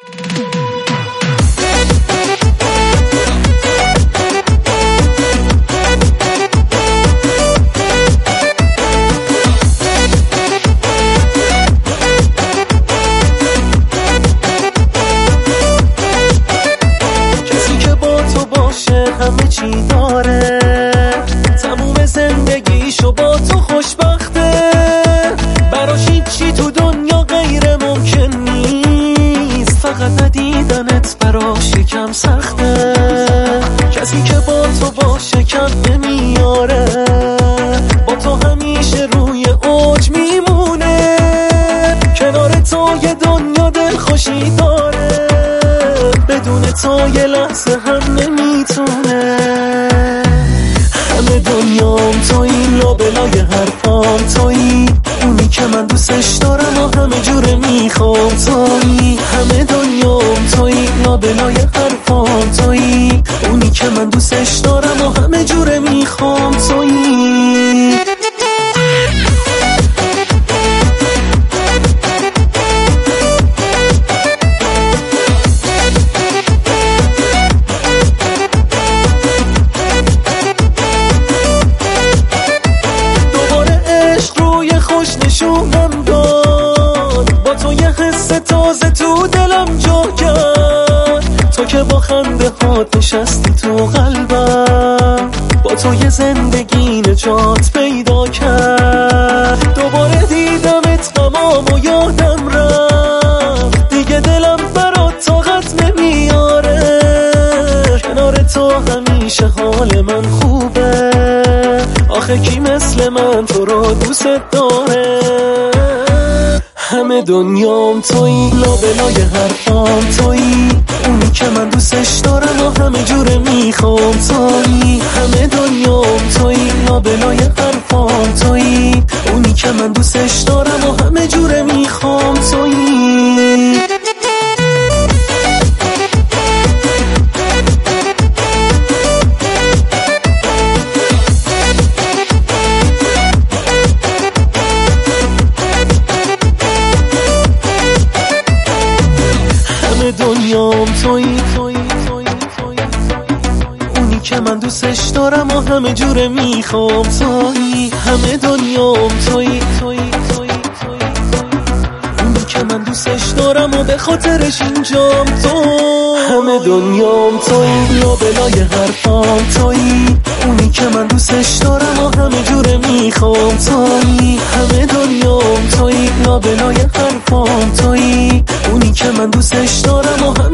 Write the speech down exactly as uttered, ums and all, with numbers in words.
همه چی داره، تموم زندگیشو با تو خوشبخته، براش هیچی تو دنیا غیر ممکن نیست، فقط ندیدنت براش یکم سخته، کسی که با تو باشه کم نمیاره، با تو همیشه روی اوج میمونه، کنار تو یه دنیا دلخوشی داره، بدون تو یه لحظه هم نمیتونه، همه دنیام تویی، لابلای حرفام تویی، اونی که من دوستش دارم و همه جوره میخوام تویی، همه دنیام تویی، لابلای حرفام تویی، اونی که من دوستش دارم و همه جوره میخوام تویی. نشونم داد با تو یه حس تازه تو دلم جا کرد، تو که با خنده هات نشستی تو قلبم، با تو یه زندگی نجات پیدا کرد، دوباره دیدمت غمام و یادم رفت، دیگه دلم برات طاقت نمیاره، کنار تو همیشه حال من خوبه، آخه کی مثل من تو رو دوست داره، همه دنیام تویی، لابلای حرفام تویی، اونی که من دوستش دارم و همه جوره میخوام تویی، همه دنیام تویی، لابلای حرفام تویی، اونی که من دوستش دارم و همه جوره میخوام تویی. دنیام تویی، تویی، تویی، تویی، اونی که من دوستش دارم و همه جوره میخوام تویی، همه دنیام تویی، تویی، تویی، تویی، اونی که من دوستش دارم و به خاطرش اینجام تو، همه دنیام تویی، لابلای حرفام تویی، اونی که من دوستش دارم و همه جوره میخوام تویی، همه دنیام تویی، لابلای حرفام تویی، اونی که من دوستش دارم و همه